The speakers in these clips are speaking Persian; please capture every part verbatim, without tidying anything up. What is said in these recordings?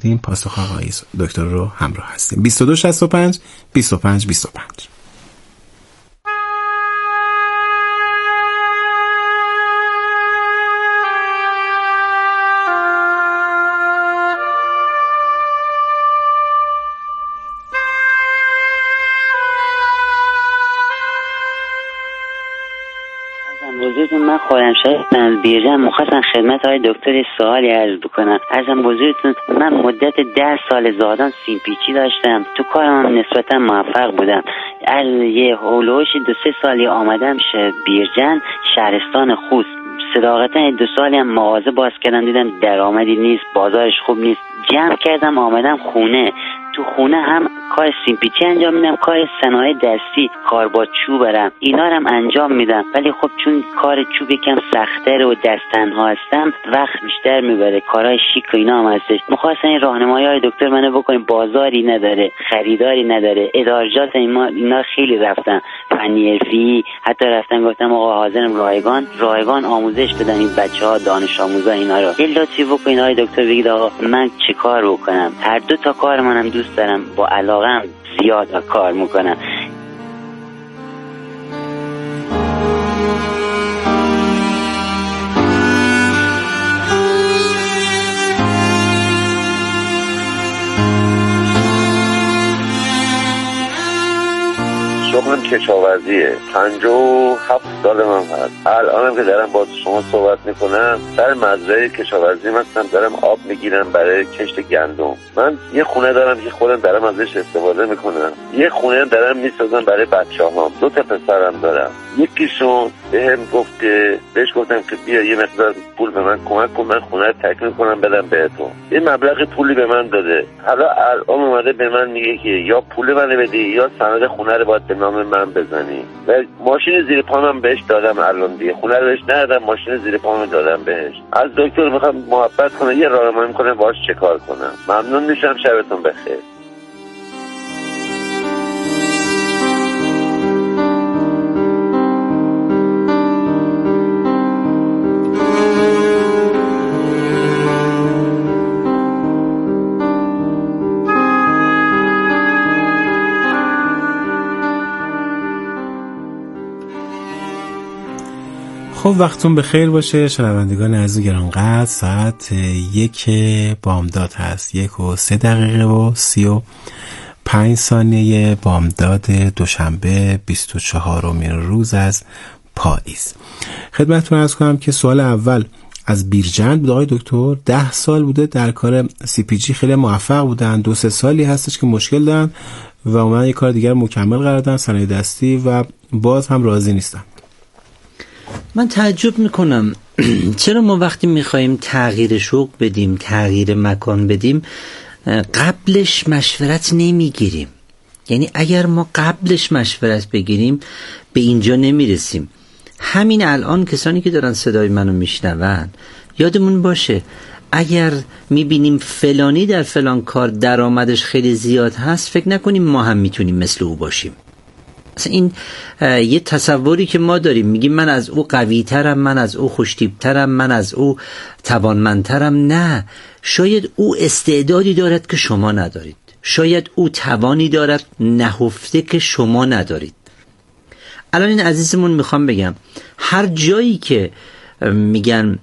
بودیم پاسخ آقای دکتر رو همراه هستیم. بیست و دو شصت و پنج بیست و پنج بیست و پنج. من خورمشاه از بیرجن مخواستم خدمت های دکتر سوالی عرض بکنم. ارزم بزرگتون من مدت ده سال زادان سیمپیچی داشتم، تو کارم نسبتا موفق بودم. از یه هولوش دو سه سالی آمدم بیرجن شهرستان خوست. صداقتا دو سالی هم مغازه باز کردم، دیدم درآمدی نیست، بازارش خوب نیست، جمع کردم آمدم خونه. تو خونه هم کار سیمپیچی انجام میدم، کار صنایع دستی، کار با چوبرم، اینا رو هم انجام میدم. ولی خب چون کار چوب یکم سخت‌تر و دست‌تنها هستم وقت بیشتر میبره، کارهای شیک و اینا هم هستش. می‌خواستم این راهنمایی‌های دکتر منو بکنیم، بازاری نداره، خریداری نداره، ادارجات اینا اینا خیلی رفتن، فنی حرفی حتی رفتن گفتم آقا حاضرم رایگان رایگان آموزش بدن این بچه‌ها دانش آموزا اینا رو. یه لطفی بکنین آقای دکتر بگید آقا من چه کار بکنم. هر دو تا کار منم دوست دارم، با علاقم زیاد کار میکنم. شغلم کشاورزیه، پنجاه و هفت سال من هست. الانم که دارم با شما صحبت میکنم سر مزرعه کشاورزی هستم، دارم آب میگیرم برای کشت گندم. من یه خونه دارم که خودم دارم ازش استفاده میکنم، یه خونه دارم میسازم برای بچه‌هام. دو تا پسرم دارم. یکیشون بهم گفت که بهش گفتم که بیا یه مقدار پول به من کمک کن، من خونه رو تکمیل کنم بدم بهتون. یه مبلغ پولی به من داده. حالا الان اومده به من میگه که یا پول منو بدی یا سند خونه رو باید به نام من بزنی. و ماشین زیر پامم بهش دادم، الان دیگه خونه رو بهش ندادم، ماشین زیر پامم دادم بهش. از دکتر میخوام محبت کنه، یه راهنمایی میکنه باهاش چه کار کنم. ممنون میشم. شبتون بخیر. خب وقتون بخیر باشه شنوندگان عزیز گرانقدر. ساعت یک بامداد هست، یک و سه دقیقه و سی و پنج ثانیه بامداد دوشنبه بیست و چهارمین روز از پاییز. خدمتتون عرض کنم که سوال اول از بیرجند بود. آقای دکتر ده سال بوده در کار سی پی جی، خیلی موفق بودن. دو سه سالی هستش که مشکل دارن و اومدن یک کار دیگر مکمل قرار دادن، صنایع دستی، و باز هم راضی نیستن. من تعجب میکنم چرا ما وقتی میخواییم تغییر شغل بدیم، تغییر مکان بدیم، قبلش مشورت نمیگیریم. یعنی اگر ما قبلش مشورت بگیریم به اینجا نمیرسیم. همین الان کسانی که دارن صدای منو میشنون یادمون باشه اگر میبینیم فلانی در فلان کار درآمدش خیلی زیاد هست، فکر نکنیم ما هم میتونیم مثل او باشیم. اصلا این یه تصوری که ما داریم، میگیم من از او قوی ترم، من از او خوشتیپ ترم، من از او توانمندترم. نه، شاید او استعدادی دارد که شما ندارید، شاید او توانی دارد نهفته که شما ندارید. الان این عزیزمون میخوام بگم هر جایی که میگن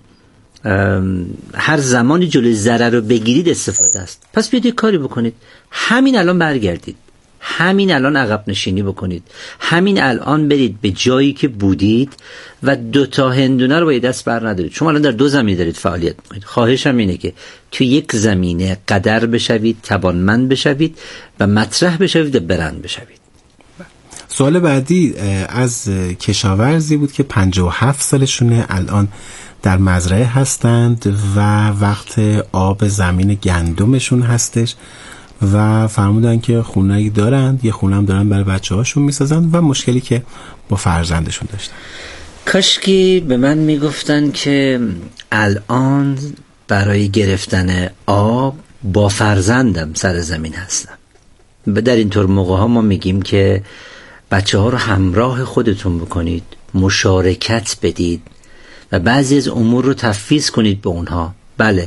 هر زمانی جلوی ضرر رو بگیرید استفاده است. پس بیاید کاری بکنید، همین الان برگردید، همین الان عقب نشینی بکنید، همین الان برید به جایی که بودید و دو تا هندونه رو با دست بر ندارید. شما الان در دو زمینه دارید فعالیت میکنید. خواهشم اینه که تو یک زمینه قدر بشوید، توانمند بشوید و مطرح بشوید و برند بشوید. سوال بعدی از کشاورزی بود که پنجاه و هفت سالشونه، الان در مزرعه هستند و وقت آب زمین گندمشون هستش و فرمودن که خونه‌ای دارند، یه خونه هم دارن برای بچه‌هاشون میسازن و مشکلی که با فرزندشون داشتن. کاش که به من میگفتن که الان برای گرفتن آب با فرزندم سر زمین هستم. در اینطور موقع ها ما میگیم که بچه ها رو همراه خودتون بکنید، مشارکت بدید و بعضی از امور رو تفویض کنید به اونها. بله،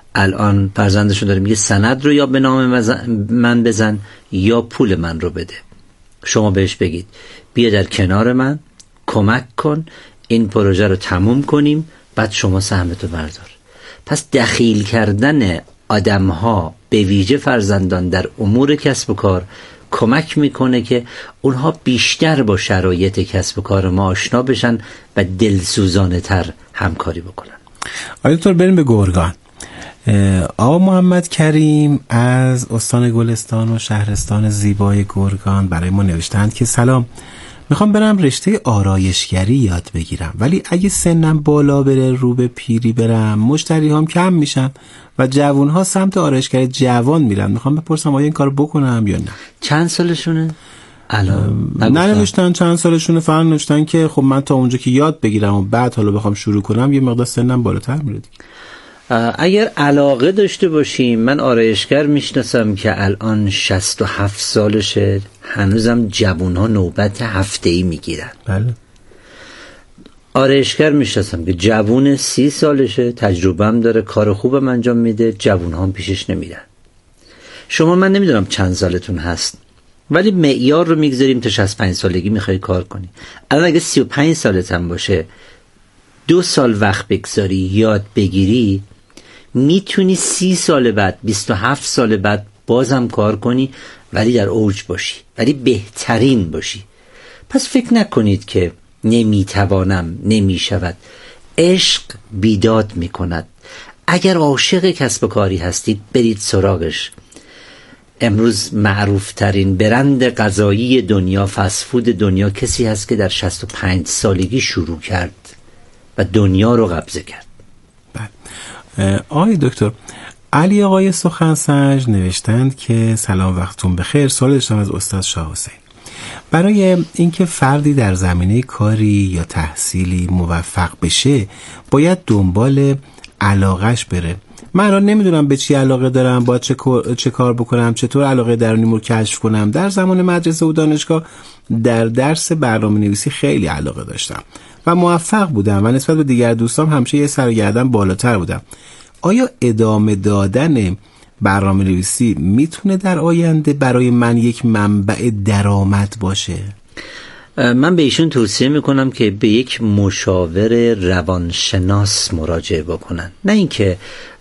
الان فرزندشون داره میگه سند رو یا به نام من بزن یا پول من رو بده. شما بهش بگید بیا در کنار من کمک کن این پروژه رو تموم کنیم، بعد شما سهمتو بردار. پس دخیل کردن آدم‌ها به ویژه فرزندان در امور کسب و کار کمک میکنه که اونها بیشتر با شرایط کسب و کار ما آشنا بشن و دلسوزانه تر همکاری بکنن. آقای دکتر بریم به گرگان. آقا محمد کریم از استان گلستان و شهرستان زیبای گرگان برای ما نوشتند که سلام، میخوام برم رشته آرایشگری یاد بگیرم، ولی اگه سنم بالا بره رو به پیری برم مشتری هم کم میشن و جوان ها سمت آرایشگری جوان میرن. میخوام بپرسم آیا این کار بکنم یا نه؟ چند سالشونه؟ الان ننوشتن چند سالشونه، فقط نوشتن که خب من تا اونجا که یاد بگیرم و بعد حالا بخوام شروع کنم یه مقدار سنم بالاتر میره دیگه. اگر علاقه داشته باشیم، من آرایشگر میشناسم که الان شصت و هفت سالشه، هنوزم جوانها نوبت هفته‌ای میگیرن. بله. آرایشگر میشناسم که جوون سی سالشه، تجربه هم داره، کار خوبم انجام میده، جوانها هم پیشش نمیرن. شما من نمیدونم چند سالتون هست، ولی معیار رو میگذاریم تا شصت و پنج سالگی میخوای کار کنی. الان اگه سی و پنج سالت هم باشه، دو سال وقت بگذاری یاد بگیری، میتونی سی سال بعد، بیست و هفت سال بعد بازم کار کنی، ولی در اوج باشی، ولی بهترین باشی. پس فکر نکنید که نمیتوانم، نمیشود. عشق بیداد میکند. اگر عاشق کسب و کاری هستید برید سراغش. امروز معروف ترین برند غذایی دنیا، فست فود دنیا، کسی هست که در شصت و پنج سالگی شروع کرد و دنیا رو قبضه کرد. بله. آقای دکتر علی آقای سخنسنج نوشتند که سلام وقتون بخیر، سوال داشتم از استاد شاه حسین. برای اینکه فردی در زمینه کاری یا تحصیلی موفق بشه باید دنبال علاقش بره. من الان نمیدونم به چی علاقه دارم، باید چه, چه کار بکنم، چطور علاقه درونیمو رو کشف کنم. در زمان مدرسه و دانشگاه در درس برنامه نویسی خیلی علاقه داشتم و موفق بودم و نسبت به دیگر دوستام همیشه یه سر و گردن بالاتر بودم. آیا ادامه دادن برنامه نویسی میتونه در آینده برای من یک منبع درآمد باشه؟ من به ایشون توصیه میکنم که به یک مشاور روانشناس مراجعه بکنن، نه اینکه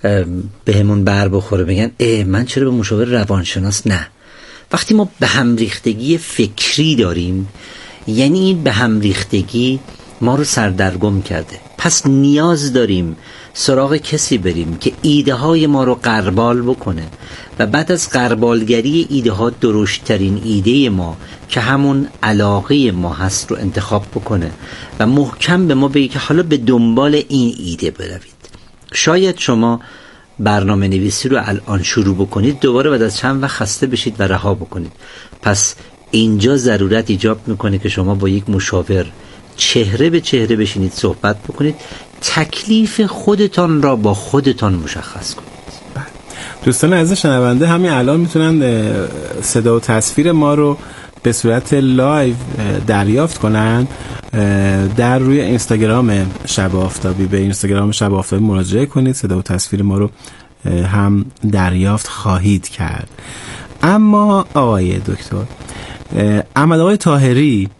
به همون بر بخوره بگن اه من چرا به مشاور روانشناس. نه، وقتی ما به هم ریختگی فکری داریم، یعنی این به هم ریختگی ما رو سردرگم کرده. پس نیاز داریم سراغ کسی بریم که ایده های ما رو غربال بکنه و بعد از غربالگری ایده ها درشتترین ایده ما که همون علاقه ما هست رو انتخاب بکنه و محکم به ما بگه که حالا به دنبال این ایده بروید. شاید شما برنامه نویسی رو الان شروع بکنید، دوباره بعد از چند وقت خسته بشید و رها بکنید. پس اینجا ضرورت ایجاب میکنه که شما با یک مشاور چهره به چهره بشینید، صحبت بکنید، تکلیف خودتان را با خودتان مشخص کنید. دوستان عزیز شنونده همین الان میتونن صدا و تصویر ما رو به صورت لایو دریافت کنن. در روی اینستاگرام شب آفتابی، به اینستاگرام شب آفتابی مراجعه کنید، صدا و تصویر ما رو هم دریافت خواهید کرد. اما آقای دکتر احمد آقای طاهری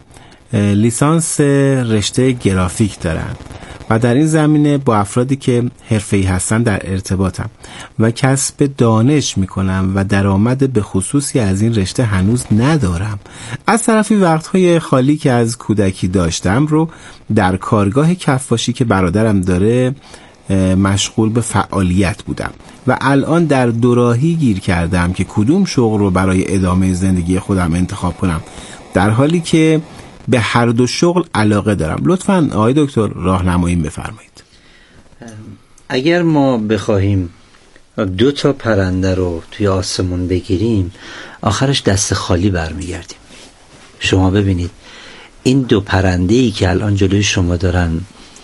لیسانس رشته گرافیک دارن و در این زمینه با افرادی که حرفه‌ای هستن در ارتباطم و کسب دانش میکنم و درآمد به خصوصی از این رشته هنوز ندارم. از طرفی وقتهای خالی که از کودکی داشتم رو در کارگاه کفاشی که برادرم داره مشغول به فعالیت بودم و الان در دوراهی گیر کردم که کدوم شغل رو برای ادامه زندگی خودم انتخاب کنم، در حالی که به هر دو شغل علاقه دارم. لطفاً آقای دکتر راهنمایی بفرمایید. اگر ما بخواهیم دو تا پرنده رو توی آسمون بگیریم، آخرش دست خالی برمیگردیم. شما ببینید این دو پرنده‌ای که الان جلوی شما دارن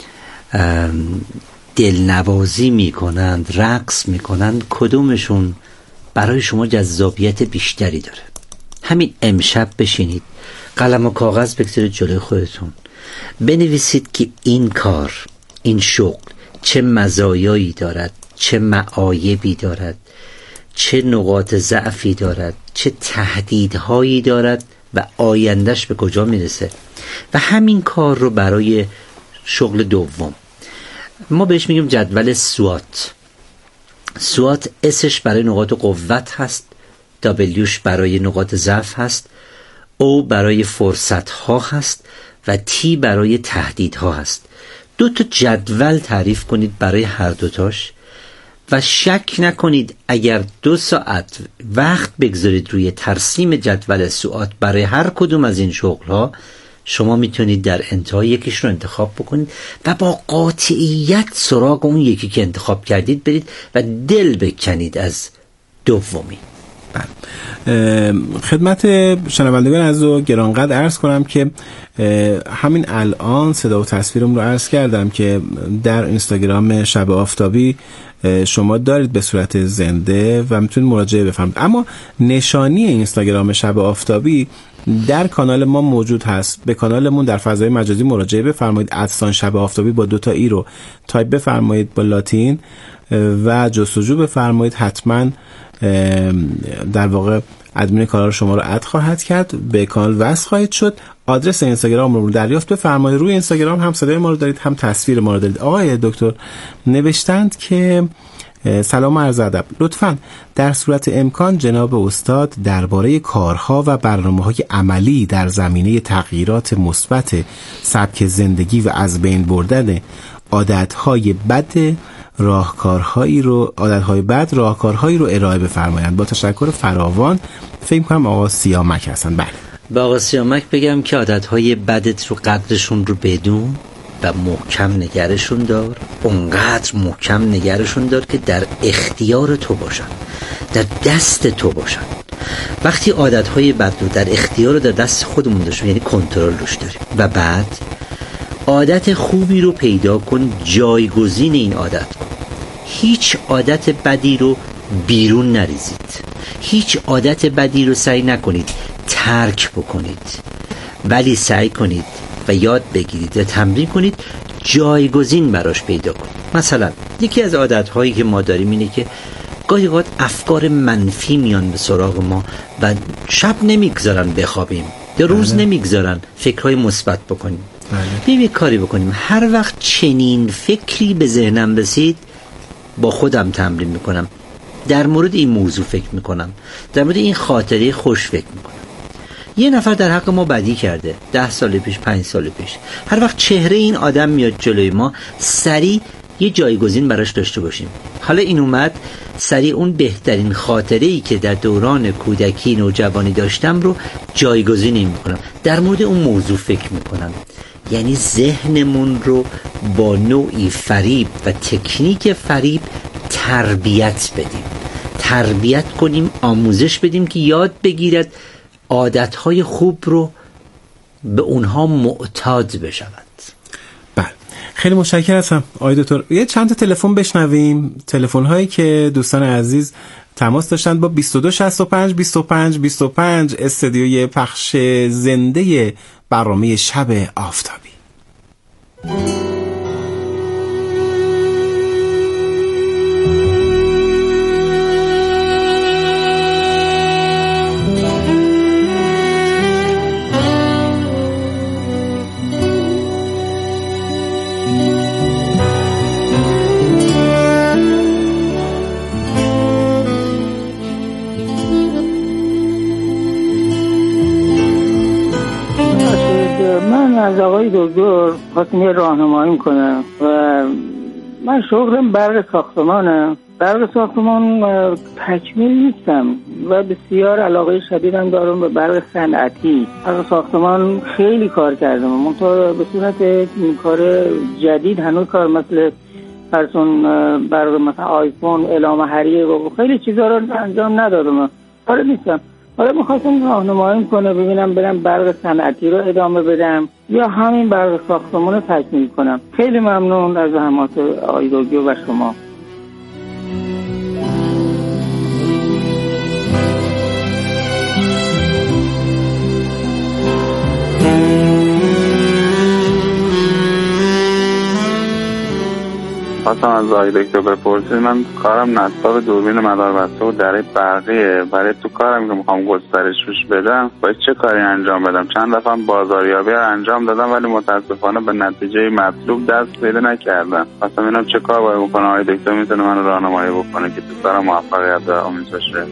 دلنوازی میکنند، رقص میکنند، کدومشون برای شما جذابیت بیشتری داره؟ همین امشب بشینید قلم و کاغذ بگذارید جلوی خودتون، بنویسید که این کار، این شغل چه مزایایی دارد، چه معایبی دارد، چه نقاط ضعفی دارد، چه تهدیدهایی دارد و آیندهش به کجا میرسه. و همین کار رو برای شغل دوم ما بهش میگیم جدول سوات. سوات اسش برای نقاط قوت هست، دبلیوش برای نقاط ضعف هست، او برای فرصت ها هست و تی برای تهدید ها هست. دو تا جدول تعریف کنید برای هر دوتاش و شک نکنید اگر دو ساعت وقت بگذارید روی ترسیم جدول سوات برای هر کدوم از این شغل ها، شما میتونید در انتها یکیش رو انتخاب بکنید و با قاطعیت سراغ اون یکی که انتخاب کردید برید و دل بکنید از دومی. خدمت شنوندگان عزیز و گرانقدر عرض کنم که همین الان صدا و تصویرم رو عرض کردم که در اینستاگرام شب آفتابی شما دارید به صورت زنده و میتونید مراجعه بفرمایید. اما نشانی اینستاگرام شب آفتابی در کانال ما موجود هست. به کانالمون در فضای مجازی مراجعه بفرمایید. ادسان شب آفتابی با دو تا ای رو تایپ بفرمایید با لاتین و جستجو بفرمایید. حتما در واقع ادمین کانال شما رو اد خواهد کرد، به کانال وصل خواهید شد. آدرس اینستاگرام رو دریافت بفرمایید. روی اینستاگرام هم صدای ما رو دارید، هم تصویر ما رو دارید. آقای دکتر نوشتند که سلام عرض ادب، لطفاً در صورت امکان جناب استاد درباره کارها و برنامه‌های عملی در زمینه تغییرات مثبت سبک زندگی و از بین بردن عادت‌های بد راهکارهایی رو عادت‌های بد راهکارهایی رو ارائه بفرمایند. با تشکر فراوان. فکر کنم آقا سیامک هستن. بله، با آقا سیامک بگم که عادت‌های بدت رو قدرشون رو بدون و محکم نگرشون دار، اونقدر محکم نگرشون دار که در اختیار تو باشن، در دست تو باشن. وقتی عادت‌های بد رو در اختیار و در دست خودمون داشتیم یعنی کنترل روش داریم. و بعد عادت خوبی رو پیدا کن، جایگزین این عادت کن. هیچ عادت بدی رو بیرون نریزید، هیچ عادت بدی رو سعی نکنید ترک بکنید، ولی سعی کنید و یاد بگیرید و تمرین کنید جایگزین براش پیدا کنید. مثلا یکی از عادت‌هایی که ما داریم اینه که گاهی اوقات افکار منفی میان به سراغ ما و شب نمیگذارن بخوابیم، در روز نمیگذارن فکرهای مثبت بکنیم. بیم یک کاری بکنیم، هر وقت چنین فکری به ذهنم رسید با خودم تمرین میکنم، در مورد این موضوع فکر میکنم، در مورد این خاطره خوش فکر میکنم. یه نفر در حق ما بدی کرده ده سال پیش، پنج سال پیش. هر وقت چهره این آدم میاد جلوی ما، سریع یه جایگزین براش داشته باشیم. حالا این اومد، سریع اون بهترین خاطره‌ای که در دوران کودکی نوجوانی داشتم رو جایگزین میکنم، در مورد اون موضوع فکر میکنم. یعنی ذهنمون رو با نوعی فریب و تکنیک فریب تربیت بدیم، تربیت کنیم، آموزش بدیم که یاد بگیرد عادتهای خوب رو به اونها معتاد بشود. بله، خیلی متشکرم هستم آقای دکتر. یه چند تا تلفن بشنویم، تلفن هایی که دوستان عزیز تماس داشتن با بیست و دو شصت و پنج بیست و پنج بیست و پنج استدیوی پخش زنده برنامه شب آفتابی. از آقای دکتر خواستم یه راهنمایی کنم و من شغلم برق ساختمانه. برق ساختمان تکمیل نیستم و بسیار علاقه شدیدم دارم به برق صنعتی. برق ساختمان خیلی کار کردم، منتها به صورت کار جدید هنوز کار مثل فرسون برق مثلا آیفون، اعلام حریق و خیلی چیزا رو انجام ندادم. کار نیستم. حالا می‌خواستم راهنمایی کنه ببینم برم برق صنعتی رو ادامه بدم یا همین برق ساختمان رو تکمیل کنم. خیلی ممنون از زحمات آقای دکتر و شما. خواستم از آقای دکتر بپرسید، من کارم نصاب دوربین مداربسته و دره برقیه. برای تو کارم که میخوام گسترشش بدم باید چه کاری انجام بدم؟ چند دفعه بازاریابی رو انجام دادم ولی متاسفانه به نتیجه مطلوب دست پیدا نکردم. خواستم ببینم چه کار باید بکنم، آقای دکتر میتونه من راهنمایی بکنه که تو کارم موفقیت آمیز بشه.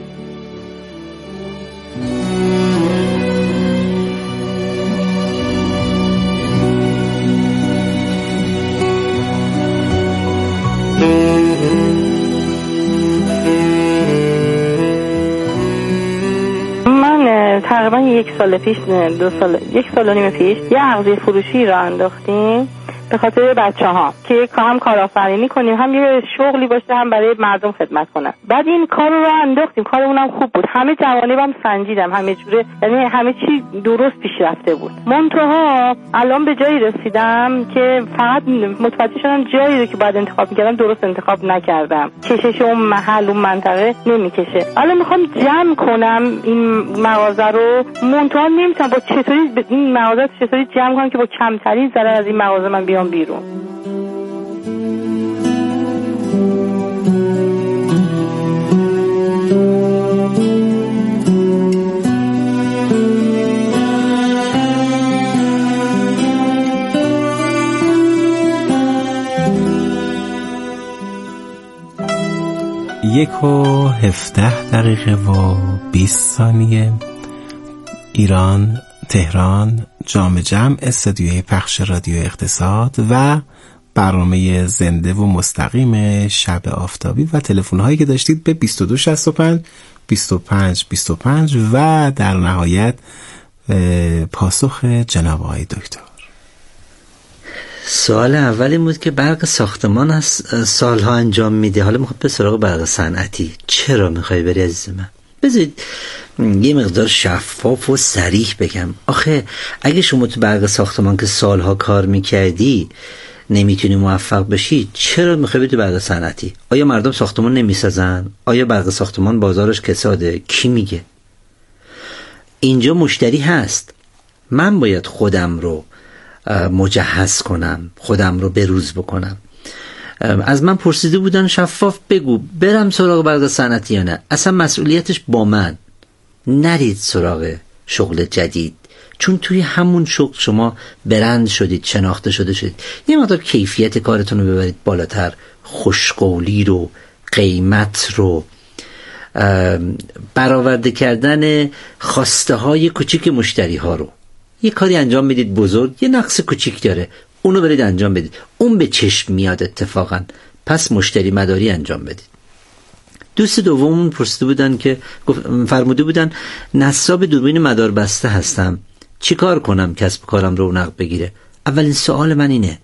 من تقریبا یک سال پیش دو سال یک سال و نیم پیش یه اغذیه فروشی را انداختیم به خاطر بچه ها که هم کارآفرینی کنیم، هم یه شغلی باشه، هم برای مردم خدمت کنم. بعد این کار رو انداختیم، کارمون هم خوب بود، همه جوانبم سنجیدم، همه جوره، یعنی همه چی درست پیش رفته بود. منتها الان به جایی رسیدم که فقط متوجه شدم جایی رو که باید انتخاب می‌کردم درست انتخاب نکردم. کشش اون محل اون منطقه نمیکشه. الان میخوام جمع کنم این مغازه رو، منتها نمیتونم با چطوری این مغازه چطوری جمع کنم که با کمترین ضرر از این مغازه من بیام بیرون. یک و هفده دقیقه و بیست ثانیه. ایران، تهران، جام جمع، استودیوی پخش رادیو اقتصاد و برنامه زنده و مستقیم شب آفتابی و تلفن هایی که داشتید به بیست و دو شصت و پنج بیست و پنج بیست و پنج و در نهایت پاسخ جناب آقای دکتر. سوال اولی بود که برق ساختمان از سالها انجام میده، حالا میخواد به سراغ برق صنعتی. چرا میخوای بری عزیز من؟ بذارید یه مقدار شفاف و صریح بگم. آخه اگه شما تو برق ساختمان که سالها کار میکردی نمیتونی موفق بشی، چرا میخوای تو برق صنعتی؟ آیا مردم ساختمان نمیسازن؟ آیا برق ساختمان بازارش کساده؟ کی میگه؟ اینجا مشتری هست، من باید خودم رو مجهز کنم، خودم رو بروز بکنم. از من پرسیده بودن شفاف بگو برم سراغ برق صنعتی یا نه. اصلا مسئولیتش با من، نرید سراغ شغل جدید، چون توی همون شغل شما برند شدید، شناخته شده شدید. یه مقدار کیفیت کارتون رو ببرید بالاتر، خوشقولی رو، قیمت رو، برآورده کردن خواسته های کوچیک مشتری ها رو. یه کاری انجام میدید بزرگ، یه نقص کوچیک داره، اونو برید انجام بدید، اون به چشم میاد اتفاقا، پس مشتری مداری انجام بدید. دوست دومون پرسیده بودن که فرموده بودن نصاب دوربین مداربسته هستم، چی کار کنم کسب کارم رونق بگیره؟ اولین سوال من اینه،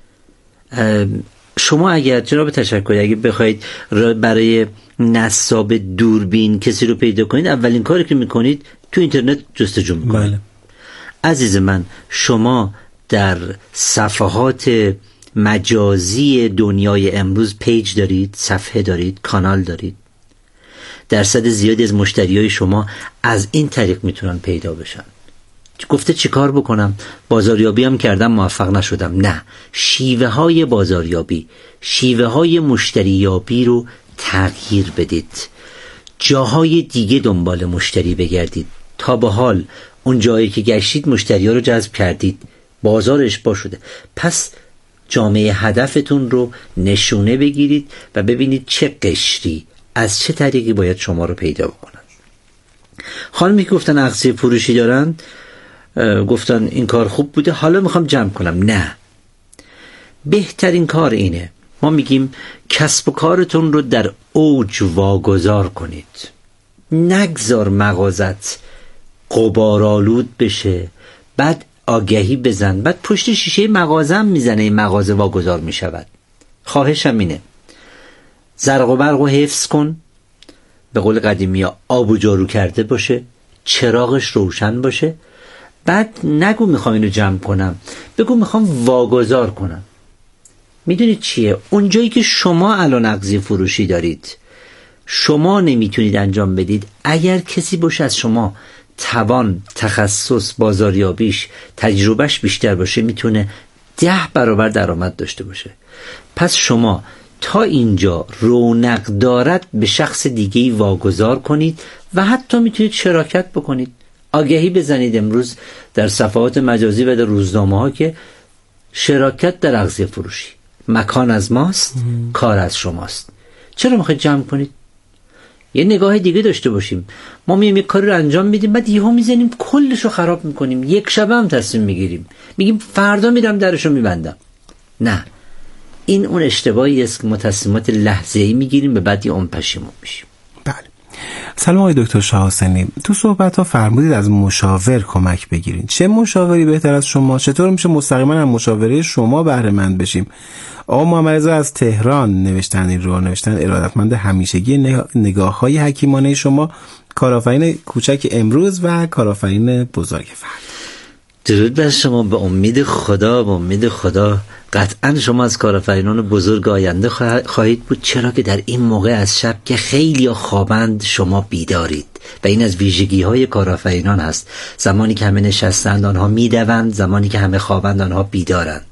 شما اگر جناب تشکر اگه بخواید برای نصاب دوربین کسی رو پیدا کنید، اولین کاری که میکنید تو اینترنت جستجو میکنید. بله. عزیز من، شما در صفحات مجازی دنیای امروز پیج دارید، صفحه دارید، کانال دارید. درصد زیادی از مشتریای شما از این طریق میتونن پیدا بشن. گفته چی کار بکنم؟ بازاریابی هم کردم موفق نشدم. نه، شیوه های بازاریابی، شیوه های مشتریابی رو تغییر بدید. جاهای دیگه دنبال مشتری بگردید. تا به حال اون جایی که گشتید مشتری ها رو جذب کردید، بازار اشباع شده، پس جامعه هدفتون رو نشونه بگیرید و ببینید چه قشری از چه طریقی باید شما رو پیدا بکنن. خانمی که گفتن اغذیه فروشی دارن، گفتن این کار خوب بوده، حالا میخوام جمع کنم. نه، بهترین کار اینه، ما میگیم کسب و کارتون رو در اوج واگذار کنید. نگذار مغازت غبارآلود بشه، بعد آگهی بزن، بعد پشت شیشه مغازه هم میزنه این مغازه واگذار میشود. خواهشم اینه زرق و برق و حفظ کن، به قول قدیمی ها آب و جارو کرده باشه، چراغش روشن باشه. بعد نگو میخوام اینو جمع کنم، بگو میخوام واگذار کنم. میدونید چیه؟ اونجایی که شما الان اغذیه فروشی دارید، شما نمیتونید انجام بدید، اگر کسی باشه از شما توان، تخصص، بازاریابیش، تجربهش بیشتر باشه، میتونه ده برابر درآمد داشته باشه. پس شما تا اینجا رونق دارد به شخص دیگه‌ای واگذار کنید و حتی میتونید شراکت بکنید. آگهی بزنید امروز در صفحات مجازی و در روزنامه ها که شراکت در اغذیه فروشی، مکان از ماست، مم. کار از شماست. چرا میخواید جمع کنید؟ یه نگاه دیگه داشته باشیم. ما میایم یک کاری رو انجام میدیم، بعد یهو میزنیم کلش رو خراب میکنیم، یک شبه هم تصمیم میگیریم میگیم فردا میرم درشو میبندم. نه، این اون اشتباهی است که ما تصمیمات لحظه‌ای میگیریم، به بعد اون پشیمون میشیم. بله. سلام آقای دکتر شاه حسینی، تو صحبت ها فرمودید از مشاور کمک بگیرین. چه مشاوری بهتر از شما؟ چطور میشه مستقیما از مشاوره شما بهره مند بشیم؟ آقا محمد رضا از تهران نوشتن این رو، نوشتن ارادتمند همیشگی نگاه های حکیمانه شما، کارآفرین کوچک امروز و کارآفرین بزرگ فردا. درود بر شما. به امید خدا، به امید خدا قطعا شما از کارآفرینان بزرگ آینده خواهید بود، چرا که در این موقع از شب که خیلی خوابند شما بیدارید و این از ویژگی های کارآفرینان هست. زمانی که همه نشستند آنها میدوند، زمانی که همه خوابند آنها بیدارند.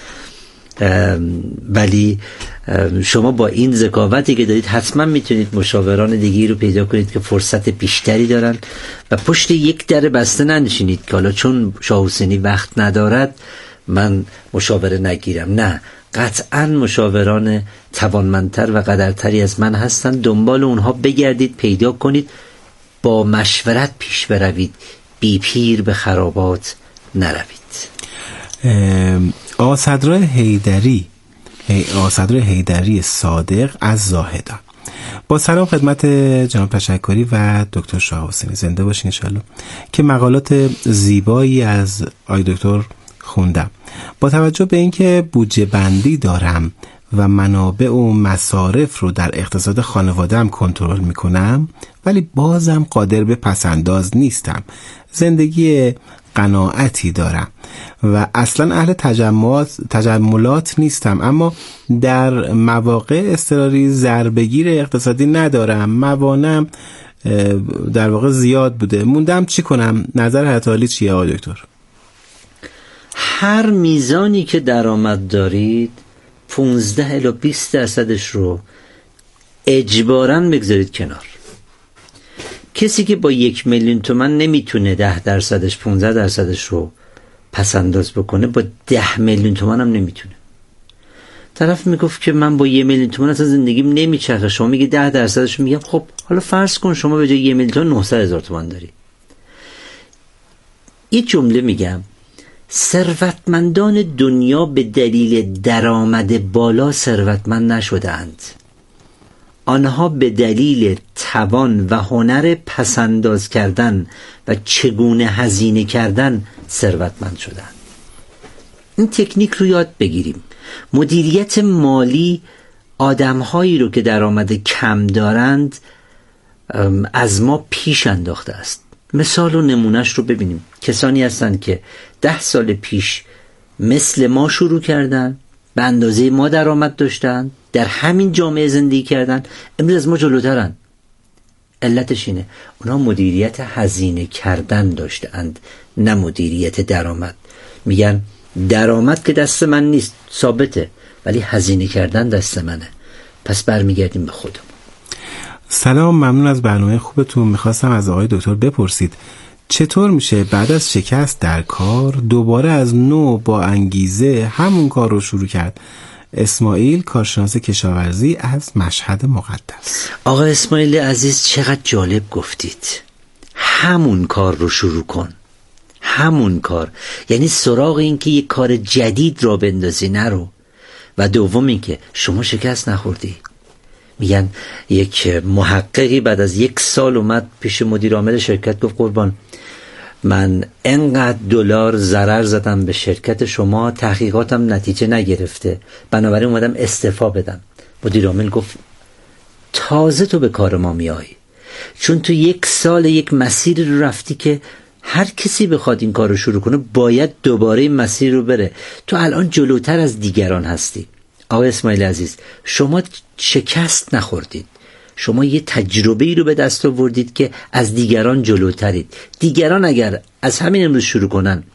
ولی شما با این ذکاوتی که دارید حتما میتونید مشاوران دیگی رو پیدا کنید که فرصت بیشتری دارن و پشت یک در بسته ننشینید که حالا چون شاه حسینی وقت ندارد من مشاوره نگیرم. نه، قطعا مشاوران توانمندتر و قدرتری از من هستن، دنبال اونها بگردید، پیدا کنید، با مشورت پیش بروید، بی پیر به خرابات نروید. آقا صدرای حیدری آقا صدرای حیدری صادق از زاهدان: با سلام خدمت جناب تشکری و دکتر شاه حسینی، زنده باشین انشالله، که مقالات زیبایی از آقای دکتر خوندم. با توجه به اینکه بودجه بندی دارم و منابع و مصارف رو در اقتصاد خانواده‌ام کنترل میکنم، ولی بازم قادر به پسنداز نیستم. زندگی قناعتی دارم و اصلا اهل تجملات تجملات نیستم، اما در مواقع اضطراری ضربگیر اقتصادی ندارم. موانم در واقع زیاد بوده، موندم چی کنم؟ نظر حضرت عالی چیه آقای دکتر؟ هر میزانی که درآمد دارید پونزده الی بیست درصدش رو اجباراً بگذارید کنار. کسی که با یک میلیون تومن نمیتونه ده درصدش پونزده درصدش رو پسنداز بکنه، با ده میلیون تومن هم نمیتونه. طرف میگفت که من با یه میلیون تومن اصلا زندگیم نمیچرخه، شما میگی ده درصدش. میگم خب حالا فرض کن شما به جای یه میلیون تومن نهصد هزار تومن داری. یه جمله میگم: ثروتمندان دنیا به دلیل درآمد بالا ثروتمند نشدند، آنها به دلیل توان و هنر پسنداز کردن و چگونه هزینه کردن ثروتمند شدند. این تکنیک رو یاد بگیریم. مدیریت مالی آدم‌هایی رو که درآمد کم دارند از ما پیش انداخته است. مثال و نمونهش رو ببینیم. کسانی هستند که ده سال پیش مثل ما شروع کردن، به اندازه ما درآمد داشتن، در همین جامعه زندگی کردن، امروز از ما جلوترن. علتش اینه اونا مدیریت هزینه کردن داشتند، نه مدیریت درآمد. میگن درآمد که دست من نیست، ثابته، ولی هزینه کردن دست منه. پس برمیگردیم به خودمون. سلام، ممنون از برنامه خوبتون. میخواستم از آقای دکتر بپرسید چطور میشه بعد از شکست در کار دوباره از نو با انگیزه همون کار رو شروع کرد؟ اسماعیل، کارشناس کشاورزی از مشهد مقدس. آقا اسماعیل عزیز، چقدر جالب گفتید. همون کار رو شروع کن. همون کار یعنی سراغ این که یک کار جدید را بندازی نرو. و دوم این که شما شکست نخوردی. میگن یک محققی بعد از یک سال اومد پیش مدیر عامل شرکت، گفت قربان من انقدر دلار ضرر زدم به شرکت شما، تحقیقاتم نتیجه نگرفته، بنابراین اومدم استعفا بدم. مدیر عامل گفت تازه تو به کار ما میای، چون تو یک سال یک مسیر رو رفتی که هر کسی بخواد این کار رو شروع کنه باید دوباره این مسیر رو بره. تو الان جلوتر از دیگران هستی. آقا اسماعیل عزیز، شما شکست نخوردید، شما یه تجربه ای رو به دست آوردید که از دیگران جلوترید. دیگران اگر از همین امروز شروع کنن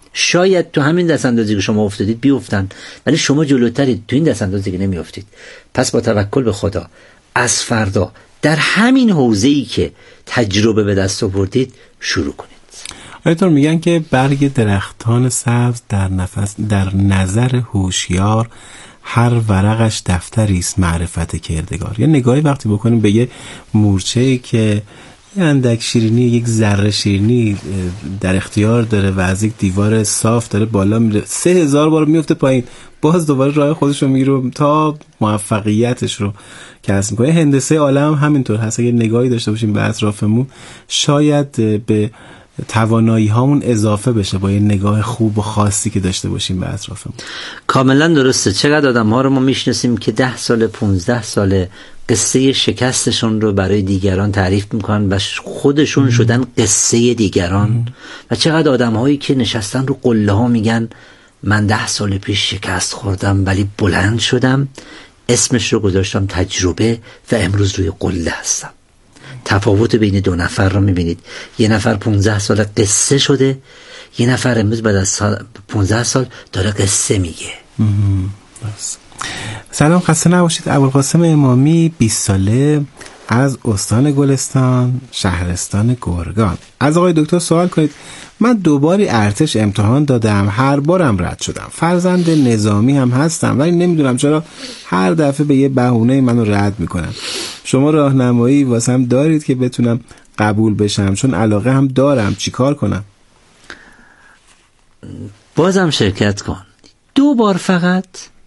شاید تو همین دست اندازی که شما افتادید بیفتن، ولی شما جلوترید، تو این دست اندازی که نمیافتید. پس با توکل به خدا از فردا در همین حوزه‌ای که تجربه به دست آوردید شروع کنید. آیتور میگن که برگ درختان سبز در نفس در نظر هوشیار هر ورقش دفتری است معرفت کردگار. یه نگاهی وقتی بکنیم به یه مورچه‌ای که یه اندک شیرینی، یک ذره شیرینی در اختیار داره و از یک دیوار صاف داره بالا میره، سه هزار بار میفته پایین، باز دوباره راه خودش رو میگیره تا موفقیتش رو کسب میکنه. هندسه عالم هم همینطور هست. اگه نگاهی داشته باشیم به اطرافمون شاید به توانایی هامون اضافه بشه با یه نگاه خوب و خاصی که داشته باشیم به اطرافمون. کاملا درسته. چقدر آدم ها رو ما میشناسیم که ده سال پونزده سال قصه شکستشون رو برای دیگران تعریف میکنن و خودشون ام. شدن قصه دیگران ام. و چقدر آدم هایی که نشستن رو قله ها میگن من ده سال پیش شکست خوردم ولی بلند شدم، اسمش رو گذاشتم تجربه و امروز روی قله هستم. تفاوت بین دو نفر رو میبینید. یه نفر پونزده سال قصه شده، یه نفر امروز بعد از پونزده سال داره قصه میگه. سلام، خسته نباشید. ابوالقاسم امامی، بیست ساله، از استان گلستان، شهرستان گرگان. از آقای دکتر سوال کنید. من دوباری ارتش امتحان دادم، هر بارم رد شدم. فرزند نظامی هم هستم ولی نمیدونم چرا هر دفعه به یه بهونه منو رد میکنن. شما راهنمایی واسم دارید که بتونم قبول بشم؟ چون علاقه هم دارم. چیکار کنم؟ بازم شرکت کن. دو بار فقط.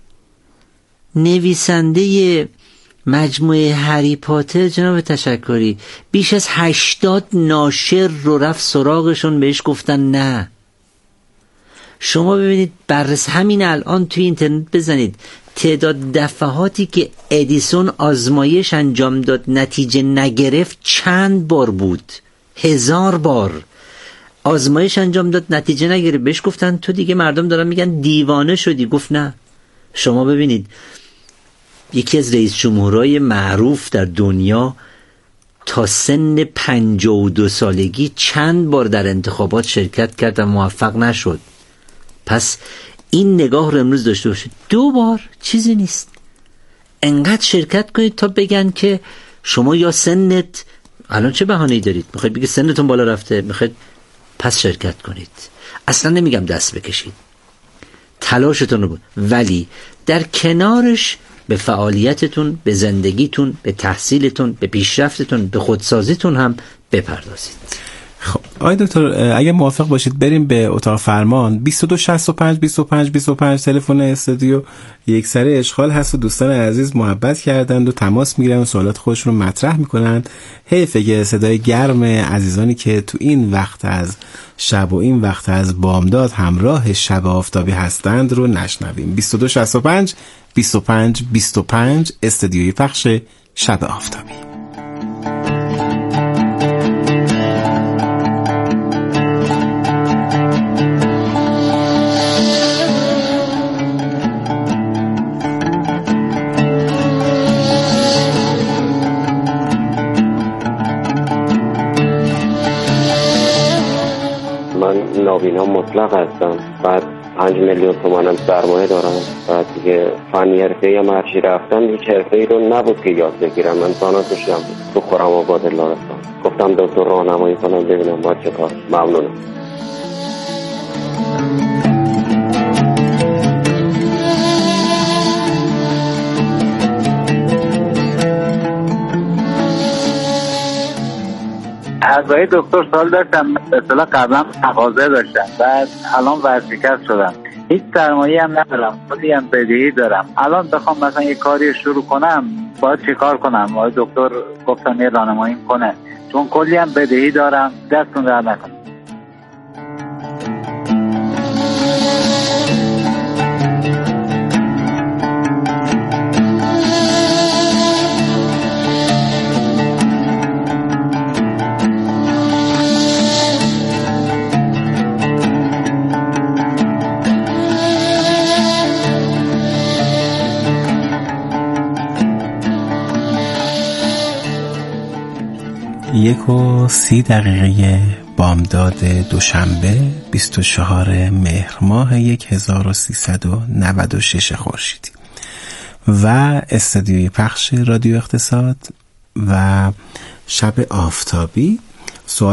نویسنده مجموعه هری پاتر جناب تشکری بیش از هشتاد ناشر رو رفت سراغشون، بهش گفتن نه. شما ببینید بررس همین الان توی اینترنت بزنید تعداد دفعاتی که ادیسون آزمایش انجام داد نتیجه نگرفت چند بار بود. هزار بار آزمایش انجام داد نتیجه نگرفت، بهش گفتن تو دیگه مردم دارن میگن دیوانه شدی. گفت نه. شما ببینید یکی از رئیس جمهورای معروف در دنیا تا سن پنجاه و دو سالگی چند بار در انتخابات شرکت کرد و موفق نشد. پس این نگاه رو امروز داشته باشید. دو بار چیزی نیست. انقدر شرکت کنید تا بگن که شما یا سنت الان چه بهانه‌ای دارید؟ میخواید بگید سنتون بالا رفته، میخواید پس شرکت کنید. اصلا نمیگم دست بکشید، تلاشتون رو بود، ولی در کنارش به فعالیتتون، به زندگیتون، به تحصیلتون، به پیشرفتتون، به خودسازیتون هم بپردازید. خب آقای دکتر اگه موافق باشید بریم به اتاق فرمان. بیست و دو شصت و پنج بیست و پنج بیست و پنج تلفن استودیو یک سره اشغال هست و دوستان عزیز محبت کردند و تماس میگیرن و سوالات خودشون رو مطرح میکنن. حیفه که صدای گرم عزیزانی که تو این وقت از شب و این وقت از بامداد همراه شب آفتابی هستند رو نشنویم. بیست و دو شصت و پنج بیست و پنج بیست و پنج استودیوی پخش شب آفتابی. نابینا مطلق هستم، بعد پنج میلیون تومانم سرمایه دارم، بعد دیگه فنی حرفه‌ای هم هرچی رفتم هیچ حرفه‌ای رو نبود که یاد بگیرم. من امتحاناتش هم تو خرم آباد لرستان گفتم دکتر راهنمایی کنم ببینم باید چه کار. ممنونم. از آقای دکتر سوال داشتم. اصلا قبلا تقاضا داشتم، بعد الان ورشکست شدم، هیچ سرمایه هم ندارم، خودی هم بدهی دارم. الان بخوام مثلا یه کاری شروع کنم باید چه کار کنم؟ آقای دکتر گفتن یه راهنمایی کنه، چون کلی هم بدهی دارم. دستون در نکنه. یک و سی دقیقه بامداد دوشنبه بیست و چهارم مهر ماه هزار و سیصد و نود و شش خورشیدی و استدیوی پخش رادیو اقتصاد و شب آفتابی